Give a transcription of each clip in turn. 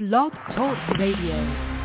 Blog Talk Radio.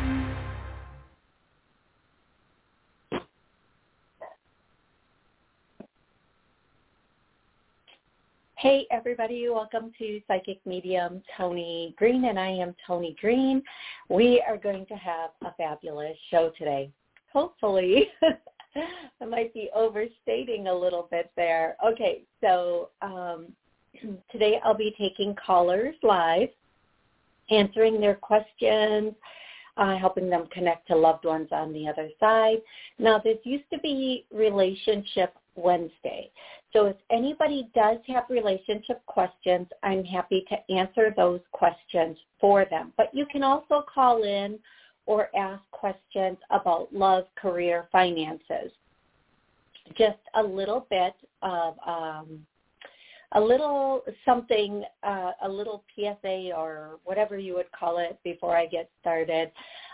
Hey everybody, welcome to Psychic Medium Tony Green, and I am Tony Green. We are going to have a fabulous show today. Hopefully, I might be overstating a little bit there. Okay, so today I'll be taking callers live, answering their questions, helping them connect to loved ones on the other side. Now, this used to be Relationship Wednesday. So if anybody does have relationship questions, I'm happy to answer those questions for them. But you can also call in or ask questions about love, career, finances. Just a little bit of a little something, a little PSA or whatever you would call it before I get started.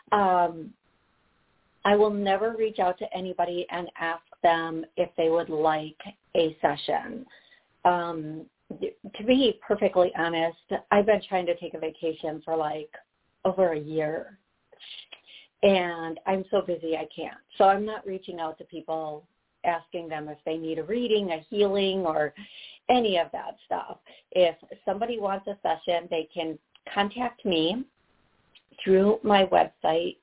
I will never reach out to anybody and ask them if they would like a session. To be perfectly honest, I've been trying to take a vacation for like over a year, and I'm so busy I can't. So I'm not reaching out to people asking them if they need a reading, a healing, or any of that stuff. If somebody wants a session, they can contact me through my website,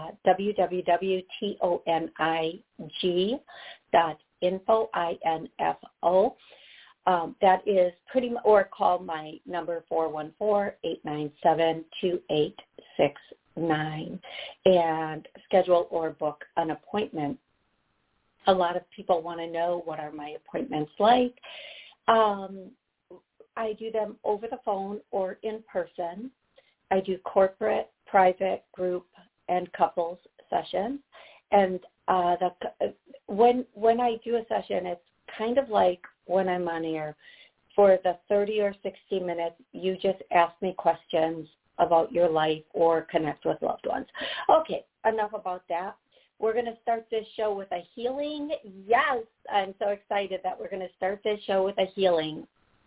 www.tonig.info, info. That is pretty much, or call my number 414-897-2869 and schedule or book an appointment. A lot of people want to know what are my appointments like. I do them over the phone or in person. I do corporate, private, group, and couples sessions. And when I do a session, it's kind of like when I'm on air. For the 30 or 60 minutes, you just ask me questions about your life or connect with loved ones. Okay, enough about that. We're going to start this show with a healing. Yes, I'm so excited that we're going to start this show with a healing.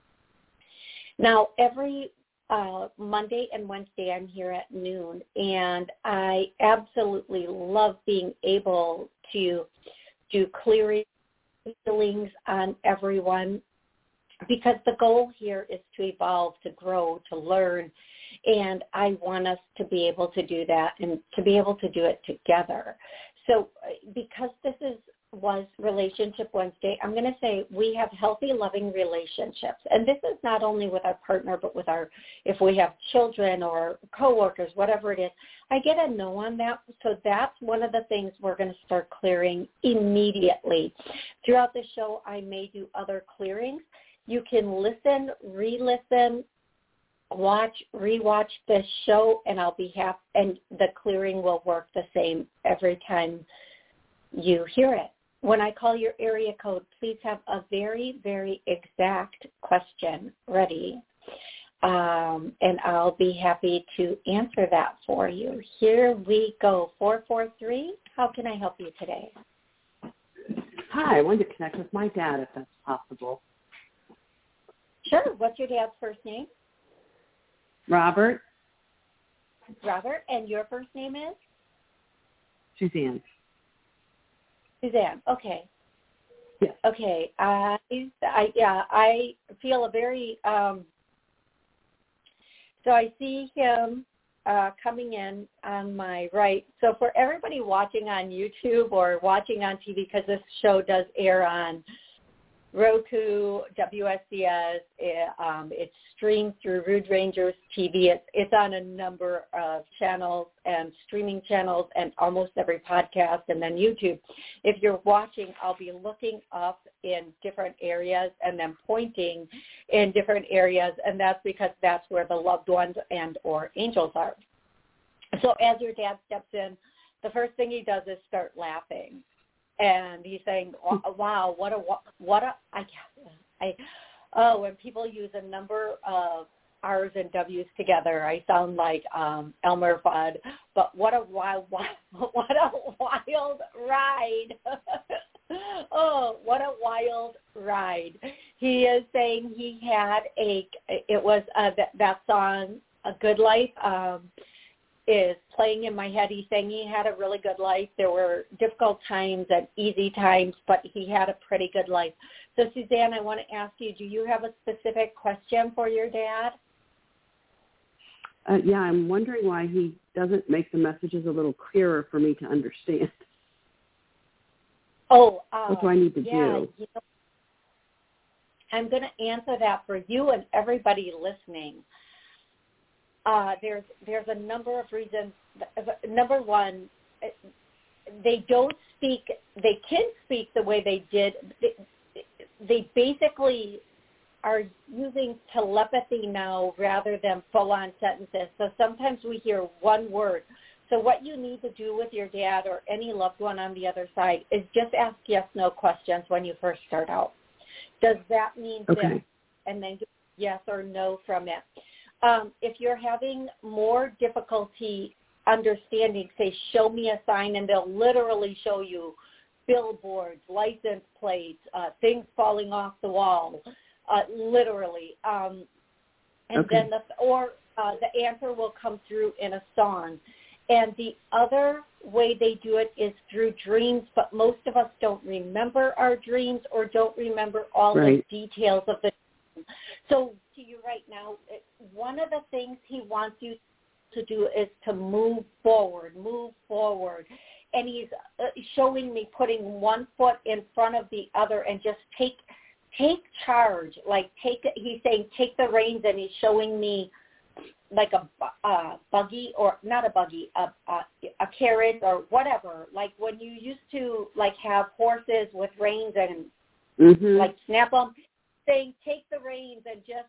Now, every Monday and Wednesday I'm here at noon, and I absolutely love being able to do clearing healings on everyone, because the goal here is to evolve, to grow, to learn, and I want us to be able to do that and to be able to do it together. So because this was Relationship Wednesday, I'm going to say we have healthy, loving relationships. And this is not only with our partner, but with if we have children or coworkers, whatever it is. I get a no on that. So that's one of the things we're going to start clearing immediately. Throughout the show, I may do other clearings. You can listen, re-listen, rewatch this show, and I'll be happy, and the clearing will work the same every time you hear it. When I call your area code, please have a very, very exact question ready, and I'll be happy to answer that for you. Here we go. 443, how can I help you today? Hi, I wanted to connect with my dad if that's possible. Sure. What's your dad's first name? Robert. Robert, and your first name is? Suzanne. Suzanne, okay. Yes. Okay. I feel a very, so I see him coming in on my right. So for everybody watching on YouTube or watching on TV, because this show does air on Roku, WSCS, it's streamed through Rude Rangers TV. It's on a number of channels and streaming channels and almost every podcast, and then YouTube. If you're watching, I'll be looking up in different areas and then pointing in different areas, and that's because that's where the loved ones and or angels are. So as your dad steps in, the first thing he does is start laughing. And he's saying, wow, when people use a number of R's and W's together, I sound like Elmer Fudd, but what a wild ride. Oh, what a wild ride. He is saying he had that song, A Good Life. is playing in my head. He's saying he had a really good life. There were difficult times and easy times, but he had a pretty good life. So, Suzanne, I want to ask you, do you have a specific question for your dad? Yeah, I'm wondering why he doesn't make the messages a little clearer for me to understand. What do I need to do? You know, I'm going to answer that for you and everybody listening. There's a number of reasons. Number one, they don't speak. They can speak the way they did. They basically are using telepathy now rather than full-on sentences. So sometimes we hear one word. So what you need to do with your dad or any loved one on the other side is just ask yes/no questions when you first start out. Does that mean this? And then get yes or no from it. If you're having more difficulty understanding, say, show me a sign, and they'll literally show you billboards, license plates, things falling off the wall, literally. Then the answer will come through in a song. And the other way they do it is through dreams, but most of us don't remember our dreams or don't remember all the details of the dream. So to you right now, one of the things he wants you to do is to move forward. And he's showing me putting one foot in front of the other and just take charge. He's saying take the reins, and he's showing me like a buggy, or not a buggy, a carriage or whatever. Like when you used to have horses with reins and snap them, saying take the reins and just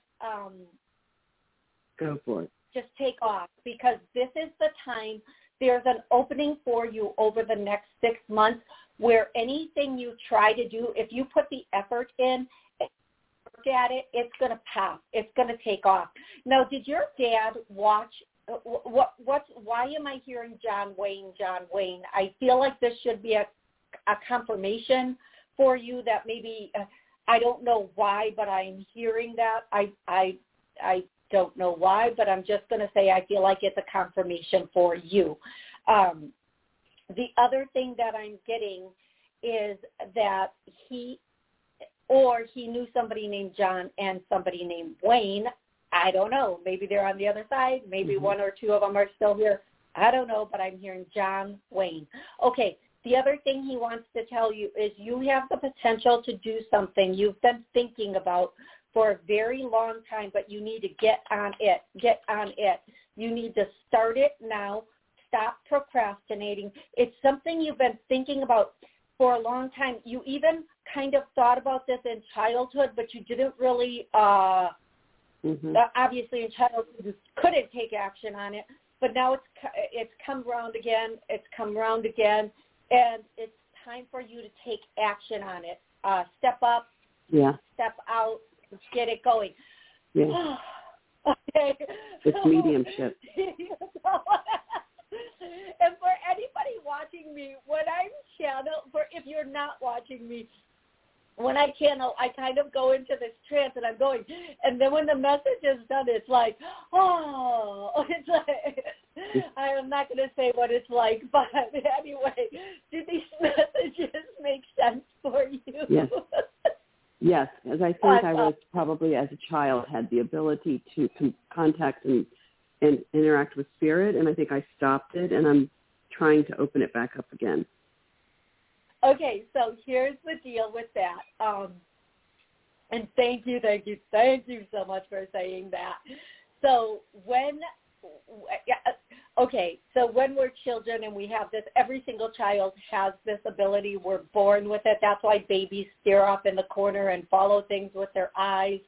go for it. Just take off, because this is the time. There's an opening for you over the next 6 months where anything you try to do, if you put the effort in, at it, it's going to pop. It's going to take off. Now, did your dad watch? Why am I hearing John Wayne? I feel like this should be a confirmation for you that maybe I don't know why, but I'm hearing that. I don't know why, but I'm just going to say I feel like it's a confirmation for you. The other thing that I'm getting is that he knew somebody named John and somebody named Wayne. I don't know. Maybe they're on the other side. Maybe one or two of them are still here. I don't know, but I'm hearing John Wayne. Okay, the other thing he wants to tell you is you have the potential to do something you've been thinking about for a very long time, but you need to get on it. You need to start it now. Stop procrastinating. It's something you've been thinking about for a long time. You even kind of thought about this in childhood, but you didn't really, obviously in childhood you couldn't take action on it, but now it's come around again, and it's time for you to take action on it. Step up, step out, get it going. Yeah. Okay. It's mediumship. And for anybody watching me, when I'm if you're not watching me, when I channel, I kind of go into this trance and I'm going. And then when the message is done, it's like, it's like, I am not going to say what it's like, but anyway, do these messages make sense for you? Yes. As I think I was probably as a child had the ability to contact and interact with spirit, and I think I stopped it, and I'm trying to open it back up again. Okay, so here's the deal with that. And thank you so much for saying that. So when we're children and we have this, every single child has this ability. We're born with it. That's why babies stare off in the corner and follow things with their eyes.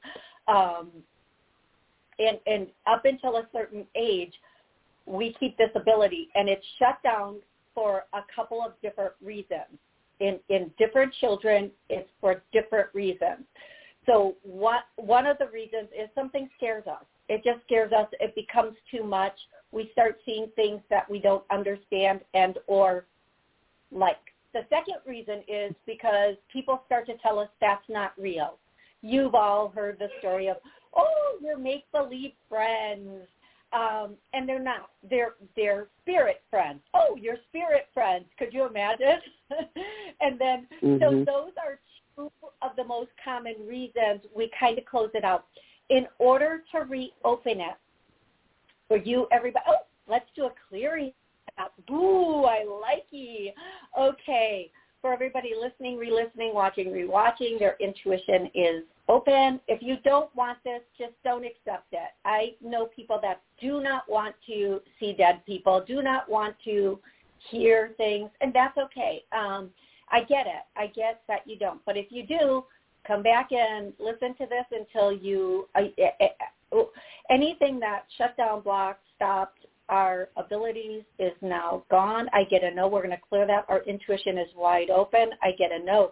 And up until a certain age, we keep this ability, and it's shut down for a couple of different reasons. In different children, it's for different reasons. So one of the reasons is something scares us. It just scares us. It becomes too much. We start seeing things that we don't understand and or like. The second reason is because people start to tell us that's not real. You've all heard the story of, your make-believe friends. and they're not. They're spirit friends. Oh, you're spirit friends. Could you imagine? And then, so those are two of the most common reasons we kind of close it out. In order to reopen it, for you, everybody, oh, let's do a clearing. Ooh, I like you. Okay. For everybody listening, re-listening, watching, rewatching, their intuition is open. If you don't want this, just don't accept it. I know people that do not want to see dead people, do not want to hear things, and that's okay. I get it. I get that you don't. But if you do, come back and listen to this until you anything that shut down, blocked, stopped our abilities is now gone. I get a no. We're going to clear that. Our intuition is wide open. I get a no.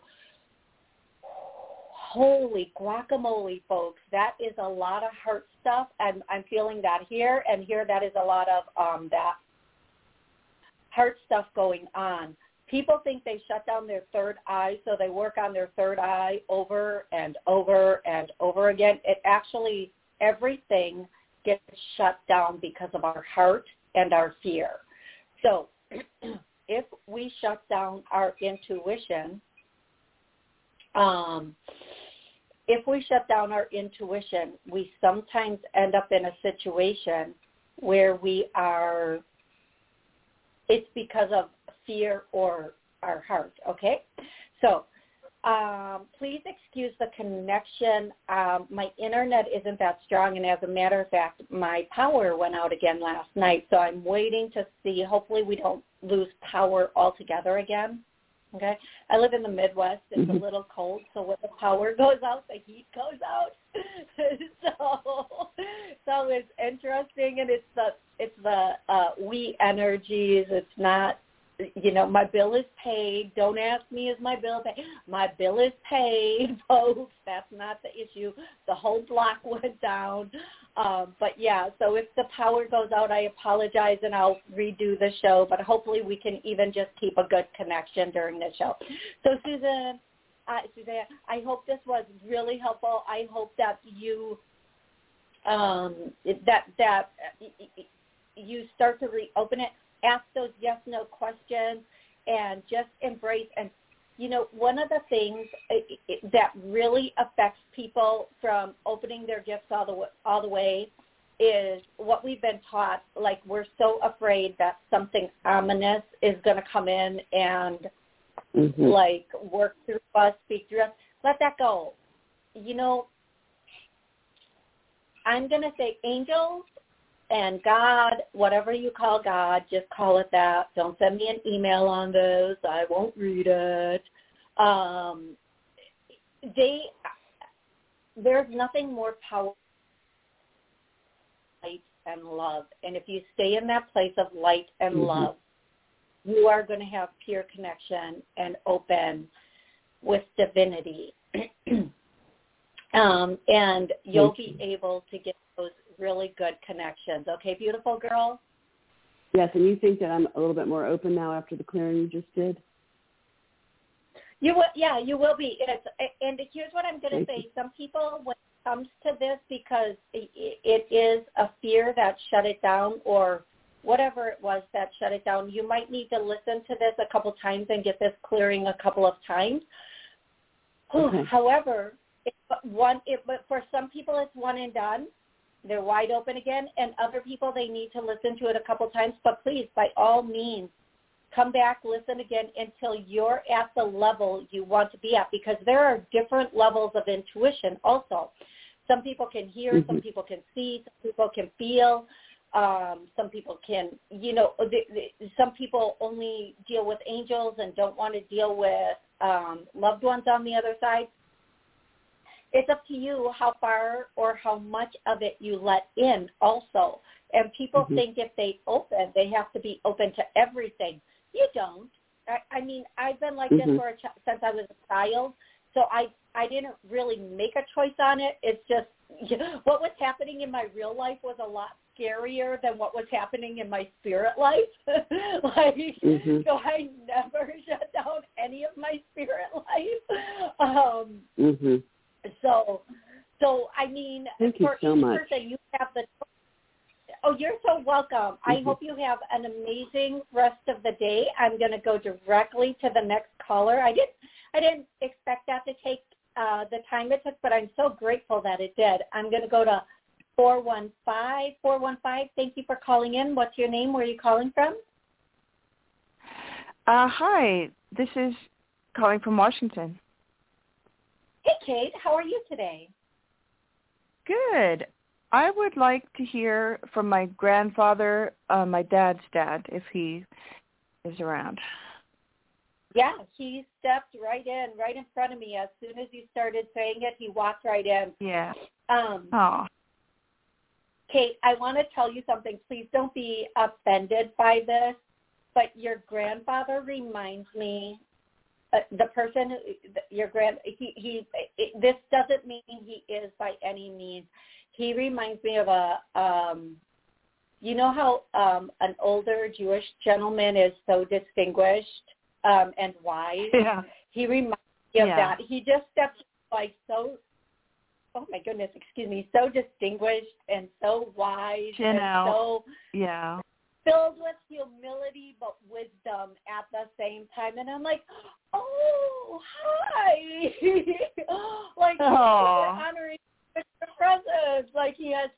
Holy guacamole, folks. That is a lot of heart stuff. I'm feeling that here. And here that is a lot of that heart stuff going on. People think they shut down their third eye, so they work on their third eye over and over and over again. It actually, everything gets shut down because of our heart and our fear. So if we shut down our intuition, we sometimes end up in a situation where it's because of fear or our heart, okay? So please excuse the connection. My internet isn't that strong, and as a matter of fact, my power went out again last night, so I'm waiting to see. Hopefully we don't lose power altogether again, okay? I live in the Midwest. It's a little cold, so when the power goes out, the heat goes out. So it's interesting, and it's the we energies. It's not, my bill is paid. Don't ask me, is my bill paid? My bill is paid, folks. That's not the issue. The whole block went down. But, yeah, so if the power goes out, I apologize, and I'll redo the show. But hopefully we can even just keep a good connection during the show. So, Suzanne, I hope this was really helpful. I hope that you you start to reopen it. Ask those yes/no questions and just embrace. And, one of the things that really affects people from opening their gifts all the way is what we've been taught. Like, we're so afraid that something ominous is going to come in and, work through us, speak through us. Let that go. I'm going to say angels and God, whatever you call God, just call it that. Don't send me an email on those. I won't read it. There's nothing more powerful than light and love. And if you stay in that place of light and love, you are going to have pure connection and open with divinity. And you'll be able to get those really good connections. Okay, beautiful girl? Yes, and you think that I'm a little bit more open now after the clearing you just did? You will, yeah, you will be. And here's what I'm going to say. Some people, when it comes to this, because it is a fear that shut it down, or whatever it was that shut it down, you might need to listen to this a couple times and get this clearing a couple of times. Okay. However, but for some people it's one and done. They're wide open again, and other people, they need to listen to it a couple times. But please, by all means, come back, listen again until you're at the level you want to be at, because there are different levels of intuition also. Some people can hear, some people can see, some people can feel, some people can, some people only deal with angels and don't want to deal with loved ones on the other side. It's up to you how far or how much of it you let in also. And people think if they open, they have to be open to everything. You don't. I mean, I've been like this since I was a child, so I didn't really make a choice on it. It's just what was happening in my real life was a lot scarier than what was happening in my spirit life. So I never shut down any of my spirit life. So I mean, thank you for so each much. person, you have the. Oh, you're so welcome. I hope you have an amazing rest of the day. I'm going to go directly to the next caller. I didn't expect that to take the time it took, but I'm so grateful that it did. I'm going to go to 415. 415, thank you for calling in. What's your name? Where are you calling from? Hi, this is calling from Washington. Hey, Kate. How are you today? Good. I would like to hear from my grandfather, my dad's dad, if he is around. Yeah, he stepped right in front of me. As soon as you started saying it, he walked right in. Yeah. Kate, I want to tell you something. Please don't be offended by this, but your grandfather reminds me, the person, this doesn't mean he is by any means. He reminds me of you know how an older Jewish gentleman is so distinguished and wise? Yeah. He reminds me of that. He just steps like so, oh my goodness, excuse me, so distinguished and so wise and so filled with humility but wisdom at the same time. And I'm like, oh, hi. Like, you're honoring your presence. Like, he has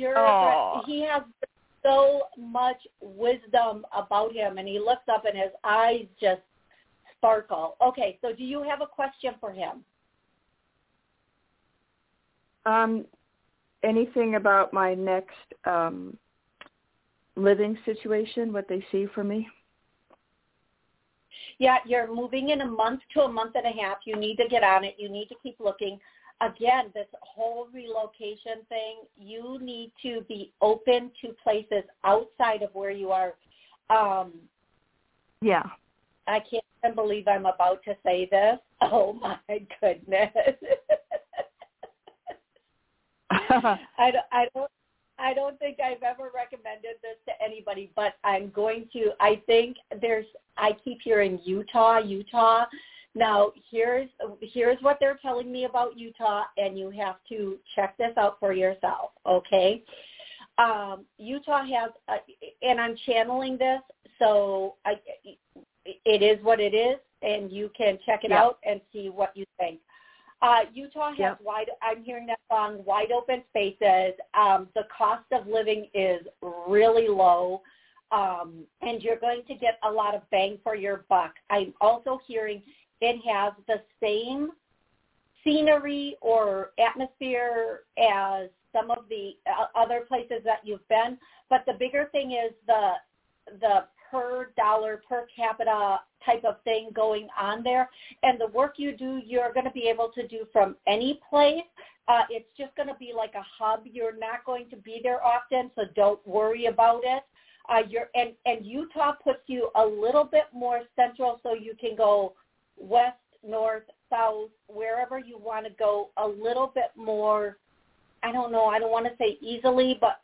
so much wisdom about him, and he looks up and his eyes just sparkle. Okay, so do you have a question for him? Anything about my next living situation, what they see for me? Yeah, you're moving in a month to a month and a half. You need to get on it. You need to keep looking. Again, this whole relocation thing, you need to be open to places outside of where you are. Yeah. I can't even believe I'm about to say this. Oh, my goodness. I don't think I've ever recommended this to anybody, but I'm going to. I think I keep hearing Utah. Now, here's what they're telling me about Utah, and you have to check this out for yourself, okay? Utah has, and I'm channeling this, so it is what it is, and you can check it out and see what you think. Utah has I'm hearing that song, wide open spaces. The cost of living is really low, and you're going to get a lot of bang for your buck. I'm also hearing it has the same scenery or atmosphere as some of the other places that you've been, but the bigger thing is the per dollar, per capita type of thing going on there. And the work you do, you're going to be able to do from any place. It's just going to be like a hub. You're not going to be there often, so don't worry about it. And Utah puts you a little bit more central, so you can go west, north, south, wherever you want to go a little bit more. I don't know. I don't want to say easily, but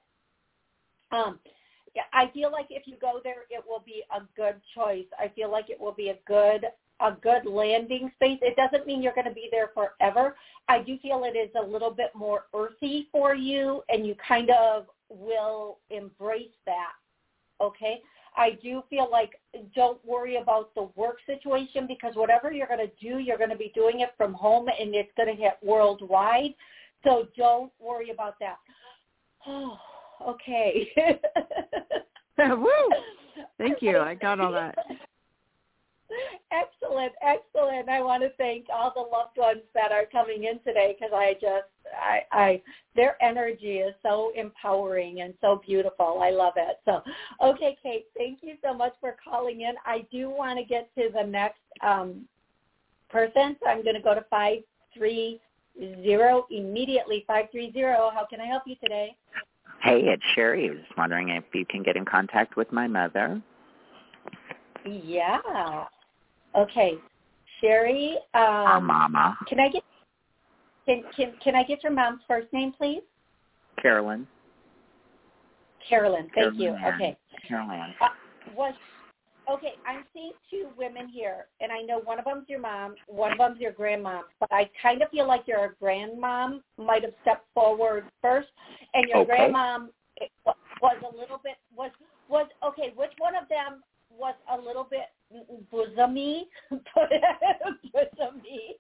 I feel like if you go there, it will be a good choice. I feel like it will be a good landing space. It doesn't mean you're going to be there forever. I do feel it is a little bit more earthy for you, and you kind of will embrace that, okay? I do feel like don't worry about the work situation, because whatever you're going to do, you're going to be doing it from home, and it's going to hit worldwide. So don't worry about that. Oh, okay. Woo! Thank you. I got all that. Excellent. I want to thank all the loved ones that are coming in today, because their energy is so empowering and so beautiful. I love it. So, okay, Kate, thank you so much for calling in. I do want to get to the next person, so I'm going to go to 530 immediately. 530. How can I help you today? Hey, it's Sherry. I was wondering if you can get in contact with my mother. Yeah. Okay, Sherry. Mama. Can I get your mom's first name, please? Carolyn. Carolyn. Thank you. Okay. Carolyn. Okay, I'm seeing two women here, and I know one of them's your mom, one of them's your grandmom, but I kind of feel like your grandmom might have stepped forward first, and your grandmom was a little bit, was okay, which one of them was a little bit bosomy? Bosomy.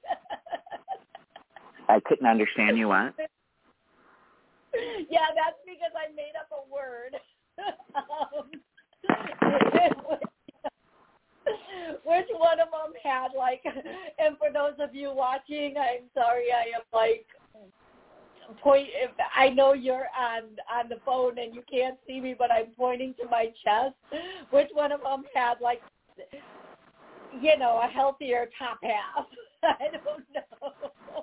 I couldn't understand you, what? Yeah, that's because I made up a word. Which one of them had, like, and for those of you watching, I'm sorry, I am like, I know you're on the phone and you can't see me, but I'm pointing to my chest. Which one of them had, like, you know, a healthier top half? I don't know.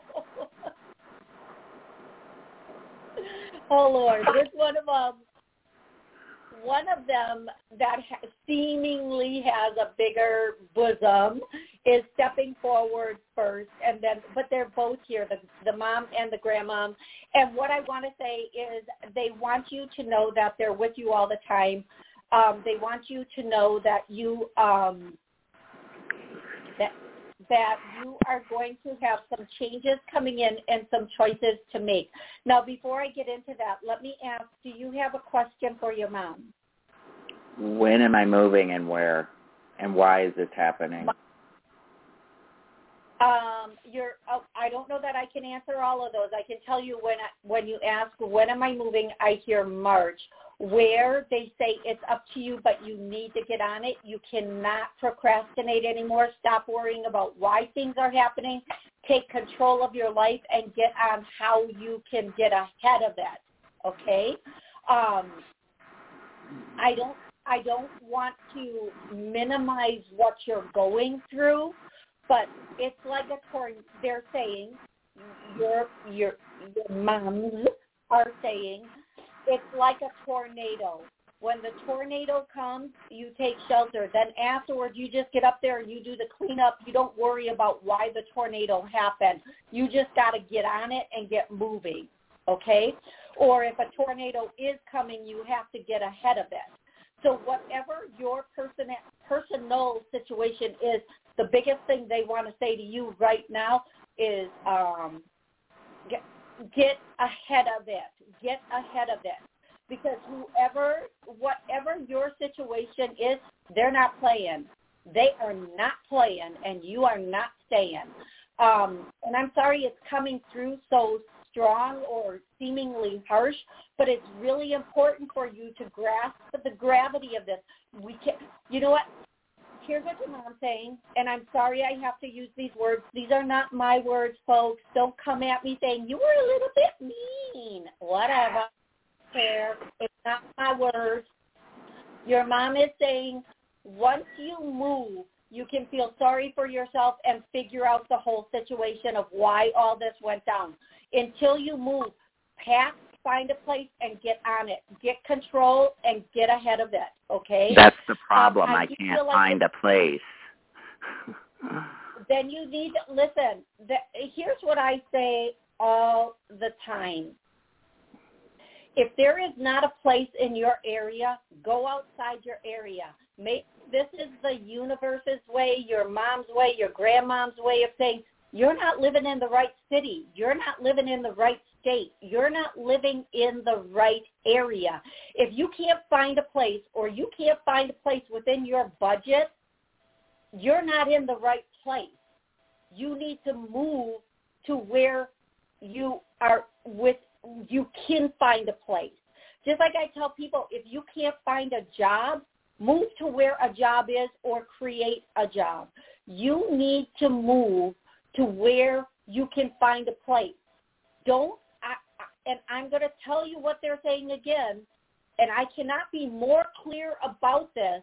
Oh, Lord. Which one of them? One of them that seemingly has a bigger bosom is stepping forward first, and then, but they're both here, the mom and the grandmom. And what I want to say is they want you to know that they're with you all the time. They want you to know that you that you are going to have some changes coming in and some choices to make. Now, before I get into that, let me ask, do you have a question for your mom? When am I moving and where? And why is this happening? I don't know that I can answer all of those. I can tell you when you ask, when am I moving, I hear March. Where they say it's up to you, but you need to get on it. You cannot procrastinate anymore. Stop worrying about why things are happening. Take control of your life and get on how you can get ahead of that. Okay? I don't want to minimize what you're going through, but it's like a tornado. They're saying, your moms are saying, it's like a tornado. When the tornado comes, you take shelter. Then afterwards, you just get up there and you do the cleanup. You don't worry about why the tornado happened. You just got to get on it and get moving, okay? Or if a tornado is coming, you have to get ahead of it. So whatever your personal situation is, the biggest thing they want to say to you right now is get ahead of it. Get ahead of it. Because whatever your situation is, they're not playing. They are not playing, and you are not staying. And I'm sorry it's coming through so strong or seemingly harsh, but it's really important for you to grasp the gravity of this. You know what? Here's what your mom's saying, and I'm sorry I have to use these words. These are not my words, folks. Don't come at me saying, you were a little bit mean. Whatever. Fair. It's not my words. Your mom is saying, once you move, you can feel sorry for yourself and figure out the whole situation of why all this went down. Until you move, pack, find a place, and get on it. Get control and get ahead of it, okay? That's the problem. I can't find a place. Then you need to listen. Here's what I say all the time. If there is not a place in your area, go outside your area. This is the universe's way, your mom's way, your grandmom's way of saying, you're not living in the right city. You're not living in the right state. You're not living in the right area. If you can't find a place, or you can't find a place within your budget, you're not in the right place. You need to move to where you are you can find a place. Just like I tell people, if you can't find a job, move to where a job is or create a job. You need to move to where you can find a place. And I'm going to tell you what they're saying again, and I cannot be more clear about this.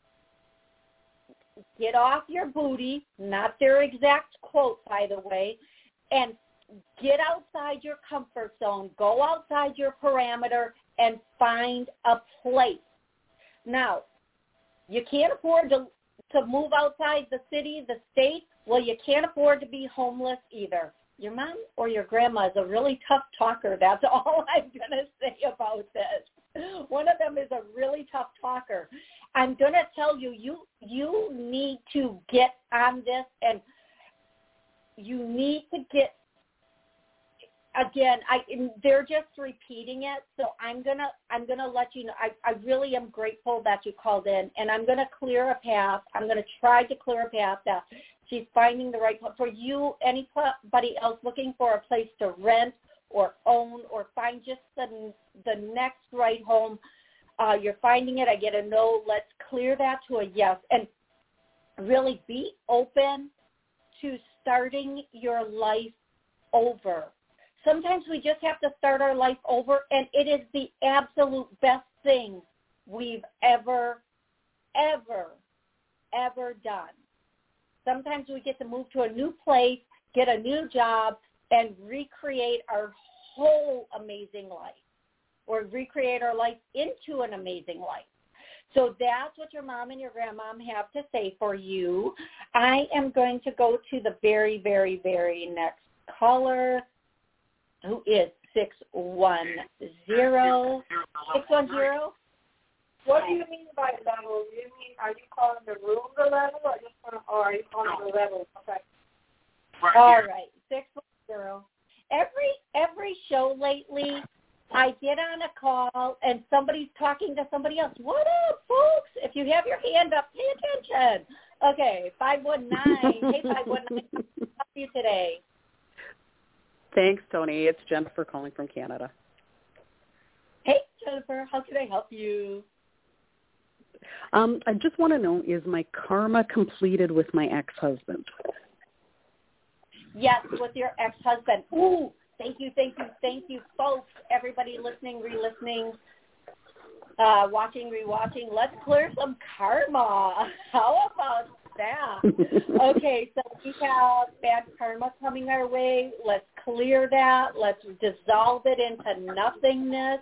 Get off your booty, not their exact quote, by the way, and get outside your comfort zone. Go outside your parameter and find a place. Now, you can't afford to move outside the city, the state. Well, you can't afford to be homeless either. Your mom or your grandma is a really tough talker. That's all I'm going to say about this. One of them is a really tough talker. I'm going to tell you, you need to get on this, and you need to get, again, they're just repeating it, so I'm gonna let you know. I really am grateful that you called in, and I'm gonna clear a path. I'm gonna try to clear a path that she's finding the right place for you. Anybody else looking for a place to rent or own or find just the next right home, you're finding it. I get a no. Let's clear that to a yes, and really be open to starting your life over. Sometimes we just have to start our life over, and it is the absolute best thing we've ever done. Sometimes we get to move to a new place, get a new job, and recreate our whole amazing life, or recreate our life into an amazing life. So that's what your mom and your grandmom have to say for you. I am going to go to the very, very, very next caller, who is 610. 610? What do you mean by level? Do you mean, are you calling the room the level, or are you calling the level? Okay. All right, 610. Every show lately, I get on a call and somebody's talking to somebody else. What up, folks? If you have your hand up, pay attention. Okay, 519. Hey, 519, how can I help you today? Thanks, Tony. It's Jennifer calling from Canada. Hey, Jennifer, how can I help you? I just want to know, is my karma completed with my ex-husband? Yes, with your ex-husband. Ooh, thank you, folks. Everybody listening, re-listening, watching, re-watching. Let's clear some karma. How about that? Okay, so we have bad karma coming our way. Let's clear that. Let's dissolve it into nothingness.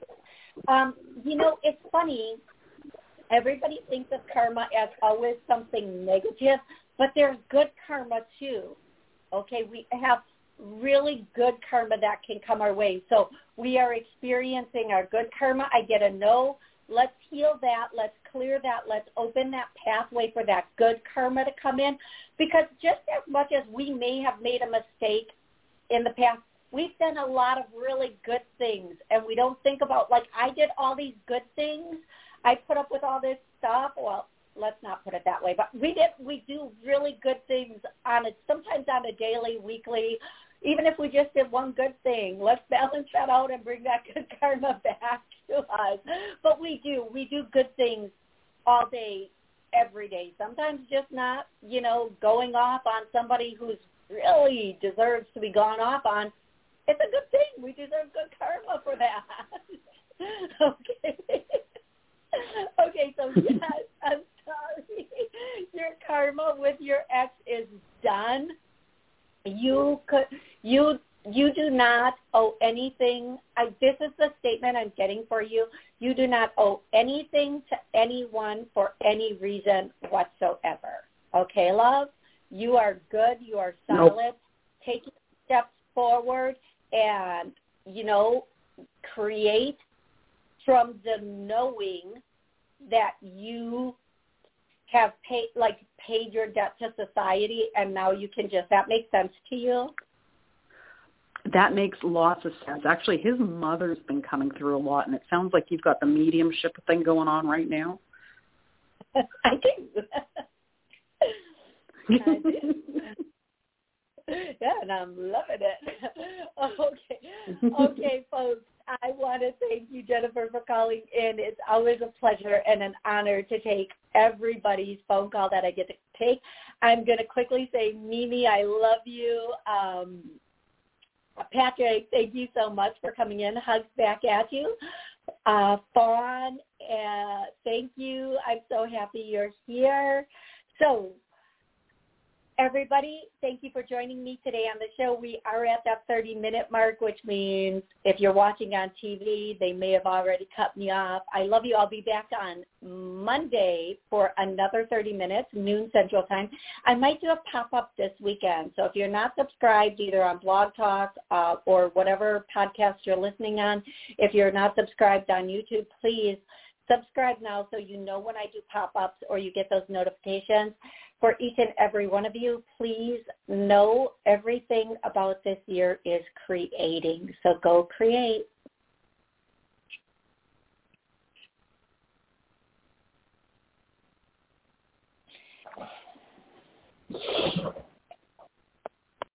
It's funny. Everybody thinks of karma as always something negative, but there's good karma too. Okay, we have really good karma that can come our way. So we are experiencing our good karma. I get a no. Let's heal that. Let's clear that. Let's open that pathway for that good karma to come in. Because just as much as we may have made a mistake in the past, we've done a lot of really good things. And we don't think about, like, I did all these good things. I put up with all this stuff. Well, let's not put it that way. But we do really good things sometimes on a daily, weekly. Even if we just did one good thing, let's balance that out and bring that good karma back to us. But we do good things all day, every day. Sometimes just not, going off on somebody who's really deserves to be gone off on. It's a good thing. We deserve good karma for that. Okay. Okay, so yes, I'm sorry. Your karma with your ex is done. You do not owe anything. This is the statement I'm getting for you. You do not owe anything to anyone for any reason whatsoever. Okay, love? You are good. You are solid. Nope. Take steps forward and, create from the knowing that you have paid your debt to society, and now you can that makes sense to you? That makes lots of sense. Actually, his mother's been coming through a lot, and it sounds like you've got the mediumship thing going on right now. I do. Yeah, and I'm loving it. Okay, folks. I want to thank you, Jennifer, for calling in. It's always a pleasure and an honor to take everybody's phone call that I get to take. I'm going to quickly say, Mimi, I love you. Patrick, thank you so much for coming in. Hugs back at you. Fawn, thank you. I'm so happy you're here. So, everybody, thank you for joining me today on the show. We are at that 30-minute mark, which means if you're watching on TV, they may have already cut me off. I love you. I'll be back on Monday for another 30 minutes, noon Central Time. I might do a pop-up this weekend. So if you're not subscribed either on Blog Talk or whatever podcast you're listening on, if you're not subscribed on YouTube, please subscribe now so you know when I do pop-ups or you get those notifications. for each and every one of you, please know everything about this year is creating. So go create.